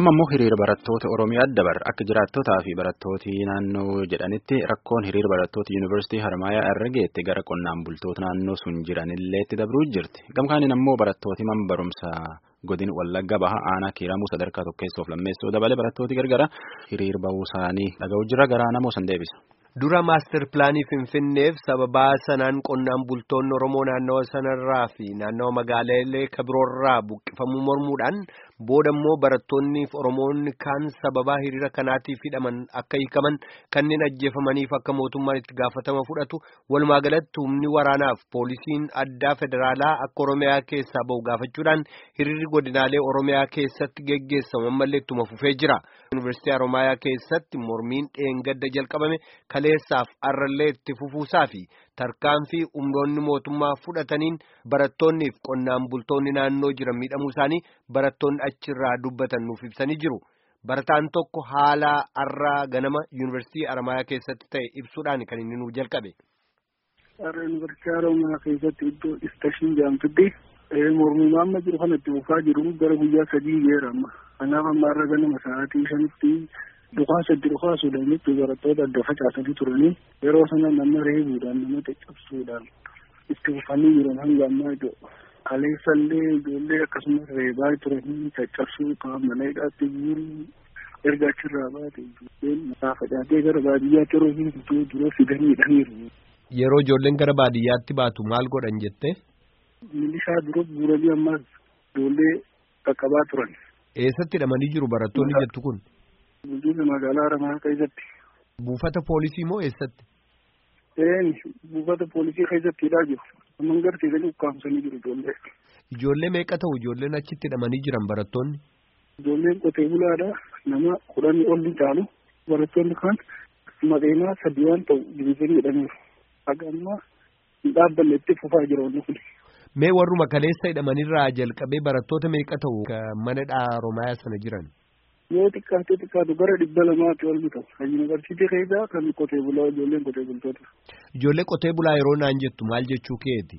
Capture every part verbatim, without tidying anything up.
Amma immoo hiriira barattoota Oromiyaa dabar akka jiraattotaa fi barattooti naannoo jedhanitti rakkoon hiriira barattoota Yuunivarsiitii Harmaayaa irra geette gara qonnaan bultoota naannoo sun jiranillee itti dabruu jirti. Gamkaaniin ammoo barattooti man barumsaa godin Wallagga baha aanaa kiiramuu sadarkaa tokkeessoof lammeessoo dabalee barattooti gargara hiriira bahuu isaanii dhaga'u jira garaa namoo san deebisa. Dura maaster pilaanii Finfinneef sababaa sanaan qonnaan bultoonni Oromoo naannawa sanarraa fi naannawa magaalaalee kabiroorraa buqqifamuu mormuudhaan booda immoo barattoonni Oromoonni kaan sababaa hiriira kanaatiif hidhaman akka hiikaman kanneen ajjeefamaniif akka mootummaan itti gaafatama fudhatu walumaa galatti humni waraanaaf poolisiin addaa federaalaa akka Oromiyaa keessaa bahu gaafachuudhaan hiriirri godinaalee Oromiyaa keessatti geggeessamu ammallee ittuma fufee jira. Yuunivarsiitii Harmaayaa keessatti mormiin dheengadda jalqabame kaleessaaf arrallee itti fufuusaa fi tarkaanfii humnoonni mootummaa fudhataniin barattoonniif qonnaan bultoonni naannoo jiran miidhamuu isaanii barattoonni achirraa dubbatan nuuf ibsanii jiru. Barataan tokko haala arraa ganama Yuunivarsiitii Harmaayaa keessatti ta'e ibsuudhaan kan inni nuuf jalqabe. Har'a Yuunivarsiitii Harmaayaa keessatti iddoo istaashinii jedhamtutti mormii amma jiru kanatti bufaa jiru gara guyyaa sadii geera amma. Kanaaf amma har'a ganama sa'aatii shanitti dhukaa sadii dhukaa suudanitti barattoota adda facaasanii turanii yeroo sana nama reebuudhaan nama caccabsuudhaan itti fufanii jiran hanga ammaa iddoo kaleessallee ijoollee akkasumas reebaa turanii caccabsuu qaama hidhaatti guuruu erga achirraa baate ijoolleen mataa facaatee gara baadiyyaatti yeroo hin dura fidanii hidhaniiru. Yeroo ijoolleen gara baadiyyaatti baatu maal godhan jettee? Milishaa dura guuranii ammas ijoollee qaqqabaa turan. Eessatti hidhamanii jiru barattoonni jettu kun? Bulchiinsa magaalaa Harmaayaa keessatti. Buufata poolisii moo eessatti? Een buufata poolisii keessatti hidhaa jiru. Amman garteessanii ukkaamsanii jiru ijoollee. Ijoollee meeqa ta'u ijoolleen achitti hidhamanii jiran barattoonni? Ijoolleen qotee bulaadha. Nama kudhanii ol ni caalu. Barattoonni kaan maqeenaa sadii waan ta'u dibiisanii hidhaniiru. Haga ammaa hin dhaabbanne itti fufaa jira wanni kun. Mee warruma kaleessa hidhamanirraa jalqabee barattoota meeqa ta'u mana Harmaayaa sana jiran? Yoo xiqqaatee xiqqaatu gara dhibba lamaatti ol ta'u. Kan yuunivarsiitii keessaa kan qotee bulaa ijoolleen qotee bultoota. Ijoollee qotee bulaa yeroo naan jettu maal jechuu keeti?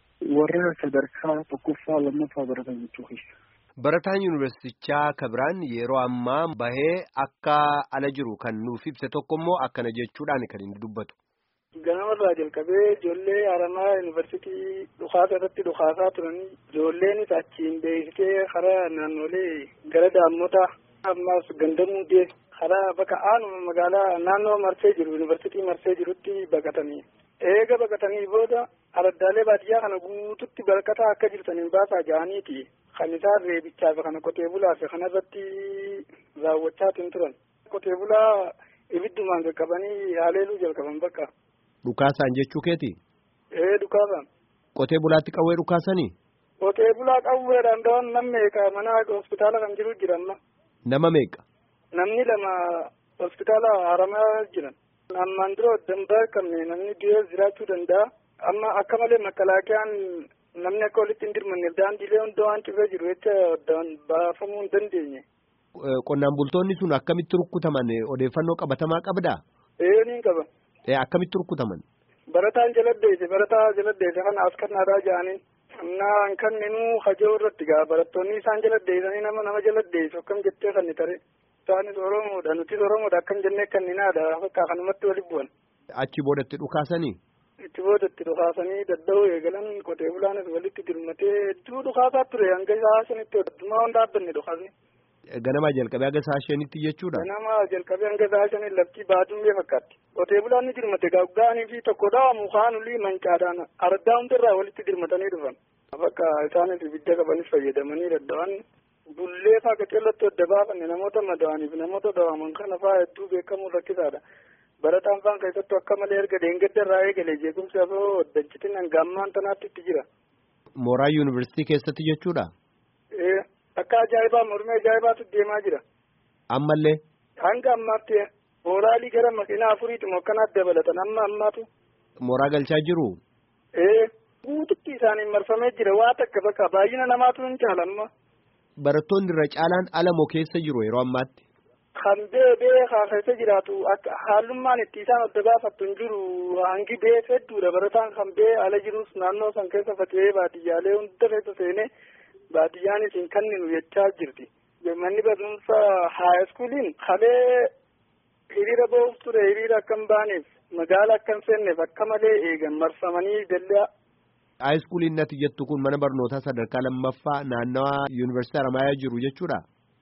Warra sadarkaa tokkoffaa lammaffaa baratan jechuu keessa. Barataan yuunivarsiitichaa Kabiraan yeroo ammaa bahee akka ala jiru kan nuuf ibse tokko immoo akkana jechuudhaan kan inni dubbatu. Ganamarraa jalqabee ijoollee Harmaayaa yuunivarsiitii dhukaasa irratti dhukaasaa turanii ijoolleenis achiin beeksisee karaa naannolee gara daammotaa ammas gandamuu dee karaa bakka aanuma magaalaa naannoo marsee jiru yuunivarsiitii marsee jirutti baqatanii eega baqatanii booda araddaalee baadiyyaa kana guututti baqataa akka jirtaniin baasaa ja'aniiti kan isaan reebichaa fi kana qotee bulaa fi kanarratti raawwachaatiin turan qotee bulaa ibiddumaan qaqqabanii haleeluu jalqaban bakka. Dhukaasaan jechuu keeti? Ee dhukaasaan. Qotee bulaatti qawwee dhukaasanii? Qotee bulaa qawweedhaan da'oon nam meeqa mana hospitaala kan jiru jira amma. Nama meeqa? Namni lama hospitaala Harmaayaa jiran. Ammaan dura dambaa qabne namni du'ee jiraachuu danda'a. Amma akka malee makalaakiyaan namni akka walitti hin dirmanneef daandiilee hundoo waan cufee jiru jecha baafamuu hin dandeenye. Qonnaan bultoonni sun akkamitti rukkutaman odeeffannoo qabatamaa qabdaa? Ee niin qaba. Ee akkamitti rukkutaman? Barataan jaladdeesse barataa jaladdeesse kana as kannaadhaa ja'aniin. Naan kan ninuu hajoo irratti gaa barattoonni isaan jaladdeessanii nama nama jaladdeessu akkam jettee kan ni tare. Isaanis Oromoodha nutis Oromoodha akkam jennee kan ni naadha fakkaa kanumatti waliin bu'an. Achi boodatti dhukaasanii? Itti boodatti dhukaasanii dadda'uu eegalan qotee bulaanis walitti dirmatee hedduu dhukaasaa ture hanga isaa shanitti addunyaa waan dhaabbanne dhukaasni. Ganamaa jalqabee hanga isaa shanitti jechuudha? Ganamaa jalqabee hanga isaa shanii laftii baaduu fakkaatti. Qotee bulaan ni dirmate gaa'anii fi tokko dhaamu kaanulii mancaadhaan ardaa hundarraa walitti dirmatanii dhufan. Bakka isaanis ibidda qabanis fayyadamanii dadda'an bullee faa qaceellatti adda baafanne namoota madaa'aniif namoota dhawaman kana faa hedduu beekamuun rakkisaadha. Barataan faan keessattuu akka malee erga deengadda irraa eegalee jeequmsa yoo addachitin hanga ammaan tanaatti itti jira. Mooraa yuunivarsiitii keessatti jechuudha? Ee akka ajaa'ibaa mormii ajaa'ibaatu deemaa jira. Ammallee? Hanga ammaatti mooraalii gara makiinaa afuriitu akkanaatti dabalatan amma ammaatu. Mooraa galchaa jiru? Ee. Guututti isaaniin marfamee jira waa takka bakka baay'ina namaatu hin caalamma. Barattoonni irra caalaan ala moo keessa jiru yeroo ammaatti? Kan bee bee keessa jiraatu akka haalummaan itti isaan adda baafattu hin jiru hangi bee hedduudha barataan kan bee ala jirus naannoo san keessa faca'ee baadiyyaalee hunda keessa seenee baadiyyaanis hin kanninu jechaa jirti. manni barumsa haa iskuuliin halee hiriira ba'uuf ture hiriira akkam baaneef magaala akkam seenneef akka malee eegan marfamanii dallaa. Haa iskuuliin natti jettu kun mana barnootaa sadarkaa lammaffaa naannawaa yuunivarsiitii Haramaayaa jiru jechuudha.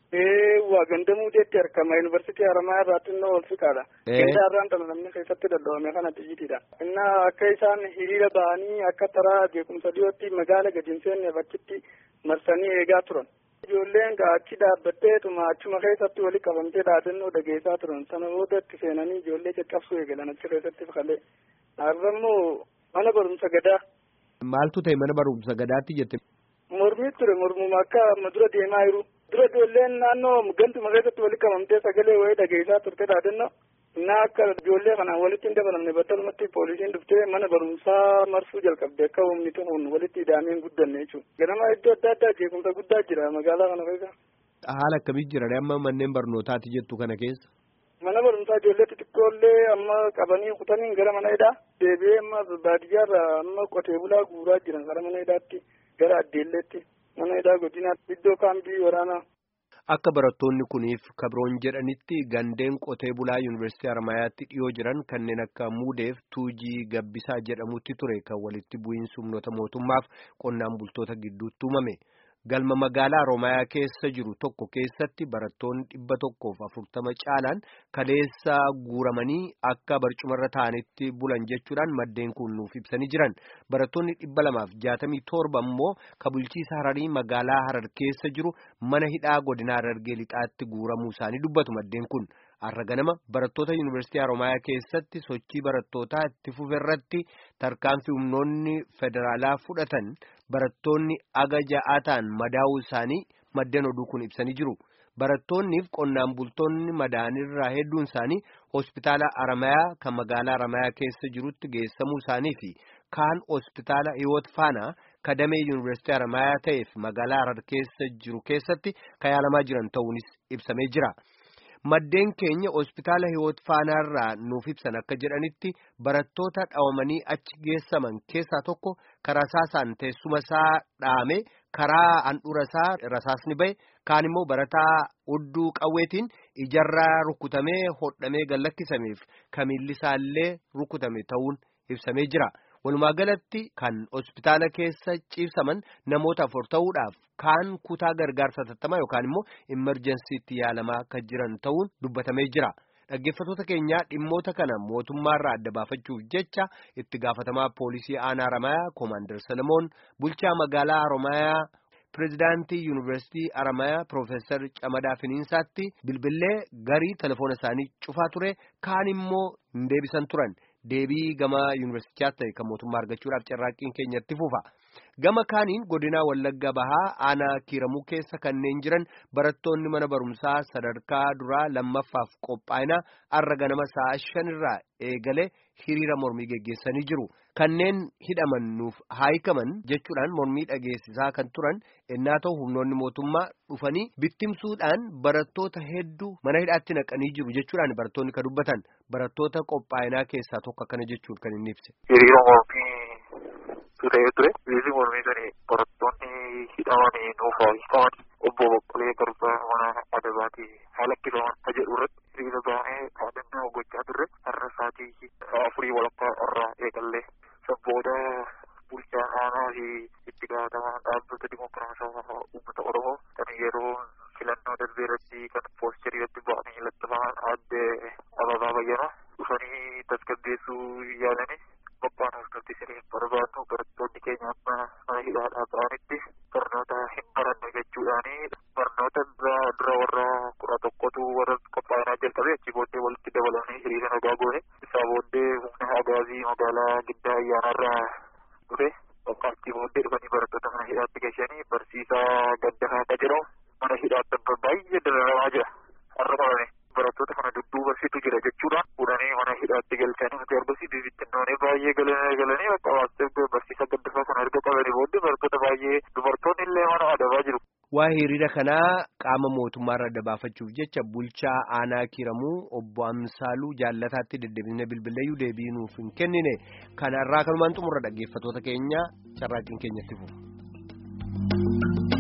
Ee waa gandamuu jetti argama yuunivarsiitii Haramaayaa irratti innoo ol fiqaadha. Gandaa irraan dhala namni keessatti dadhabame kana xiyyiidha. Innaa akka isaan hiriira ba'anii akka taraa jeequmsa dhiyootti magaala gadi hin seenneef achitti marsanii eegaa turan. Ijoolleen achi dhaabbatteetuma achuma keessatti walitti qabamtee dhaadannoo dhageessaa turan sana booda itti seenanii ijoollee caccabsuu eegalan achi keessatti fiqalee. Har'ammoo mana barumsa gadaa. Maaltu ta'e mana barumsa gadaatti jette? Mormii ture mormuma akka amma dura deemaa jiru. Dura ijoolleen naannoo gantuma keessatti walitti qabamtee sagalee wayii dhageessaa turte dhaadannoo. Innaa akka ijoollee kanaan walitti hin dabalamne battalumatti poolisiin dhuftee mana barumsaa marsuu jalqabde akka humni tuhuun walitti hidhaameen guddanne jechuudha. Ganama iddoo adda addaa jeequmsa guddaa jira magaalaa kana keessa. Haala akkamii jira amma manneen barnootaati jettu kana keessa? Mana barumsaa ijoollee xixiqqoollee amma qabanii kutanii gara mana hidhaa deebi'ee amma baadiyyaarraa amma qotee bulaa guuraa jiran gara mana hidhaatti gara addeelleetti mana hidhaa godinaatti iddoo kaambii waraanaa. Akka barattoonni kuniif kabroon jedhanitti gandeen qotee bulaa yuunivarsiitii Haramaayaatti dhiyoo jiran kanneen akka Muudeef Tuujii Gabbisaa jedhamutti ture kan walitti bu'iinsi humnoota mootummaaf qonnaan bultoota gidduutti uumame. Galma magaalaa Haramaayaa keessa jiru tokko keessatti barattoonni dhibba tokkoof afurtama caalaan kaleessa guuramanii akka barcumarra ta'anitti bulan jechuudhaan maddeen kun nuuf ibsanii jiran. Barattoonni dhibba lamaaf jaatamii torba immoo ka bulchiisa Hararii magaalaa Harar keessa jiru mana hidhaa godina Harargee lixaatti guuramuu isaanii dubbatu maddeen kun. Har'a ganama barattoota yuunivarsiitii Haramaayaa keessatti sochii barattootaa itti fufeerratti tarkaanfii humnoonni federaalaa fudhatan barattoonni aga ja'aa ta'an madaa'uu isaanii maddeen oduu kun ibsanii jiru. Barattoonniif qonnaan bultoonni madaa'anirraa hedduun isaanii hospitaala Haramaayaa kan magaalaa Haramaayaa keessa jirutti geessamuu isaanii fi kaan hospitaala Hiwoot Faanaa kadamee yuunivarsiitii Haramaayaa ta'eef magaalaa Harar keessa jiru keessatti kan yaalamaa jiran ta'uunis ibsamee jira. Maddeen keenya hospitaala Hiwoot Faanaarraa nuuf ibsan akka jedhanitti barattoota dhawamanii achi geessaman keessaa tokko karaa rasaasaan teessuma isaa dhaame karaa handhuura isaa rasaasni ba'e kaan immoo barataa hudduu qawweetiin ijarraa rukutamee hodhamee gallakkisameef kamiilli isaallee rukutame ta'uun ibsamee jira. Walumaa galatti kan hospitaala keessa ciibsaman namoota afur ta'uudhaaf kaan kutaa gargaarsa tattamaa yookaan immoo imerjensiitti yaalamaa kan jiran ta'uun dubbatamee jira. Dhaggeeffattoota keenyaa dhimmoota kana mootummaarraa adda baafachuuf jecha itti gaafatamaa poolisii aanaa Haramaayaa Koomaandar Salamoon bulchaa magaalaa Haramaayaa pireezidaantii yuunivarsiitii Haramaayaa Piroofeesar Camadaa Finiinsaatti bilbilee garii telefoona isaanii cufaa ture kaan immoo hin deebisan turan. Deebii gama yuunivarsiitiyaatti ta'e kan mootummaa argachuudhaaf carraaqqiin keenyatti fufa. Gama kaaniin godina Wallagga Bahaa aanaa Kiiramuu keessa kanneen jiran barattoonni mana barumsaa sadarkaa duraa lammaffaaf qophaa'ina har'a ganama sa'a shanirraa eegalee hiriira mormii geggeessanii jiru. Kanneen hidhaman nuuf haayikaman jechuudhaan mormii dhageessisaa kan turan ennaa ta'u humnoonni mootummaa dhufanii bittimsuudhaan barattoota hedduu mana hidhaatti naqanii jiru jechuudhaan barattoonni kan dubbatan barattoota qophaa'inaa keessaa tokko akkana jechuun kan inni ibse. Hiriira mormii ture ture hiriirri mormii sanii barattoonni hidhamanii nuuf haayikaman obbo Boqqolee Garbaa mana adabaatii haala kilaman jedhu irratti hiriira baanee dhaadannoo gochaa turre har'a sa'aatii afurii walakkaa irraa eegallee. Sabbooda bulchaan aanaa fi itti gaafatamaa dhaabbata dimokiraasawaa uummata Oromoo kan yeroo filannoo darbee irratti kan poosterii irratti ba'anii lattafaman adde Ababaa Bayyanaa dhufanii tasgabbeessuu yaalanii qophaa'uuf nuti sirriin barbaadnu barattoonni keenya amma mana hidhaadhaa ba'anitti barnoota hin baranne jechuudhaanii barnoota dura warra kudha tokkotu warra qophaa'inaa jalqabe achi booddee walitti dabalanii hiriira nagaa goone isaa booddee humna agaazii magaalaa giddaa ayyaanarraa dhufe achi booddee dhufanii barattoota mana hidhaatti geessanii barsiisaa gaddahaa akka jedhamu mana hidhaatti baay'ee dararamaa jira har'a qabame barattoota kana dudduubarsiitu jira jechuudhaan fuudhanii mana hidhaatti galchanii nuti argisiis bibittinnoonee baay'ee galanii bakka waastee barsiisaa gaddahaa kana erga qabanii booddee barattoota baay'ee dubartoonni illee mana adabaa jiru. Waa hiriira kanaa qaama mootummaarra adda baafachuuf jecha bulchaa aanaa Kiiramuu obbo Amsaaluu Jaallataatti deddeebisnee bilbileeyyuu deebii nuuf hin kennine kanarraa kanumaan xumurra dhaggeeffattoota keenya carraaqqiin keenyatti fufu.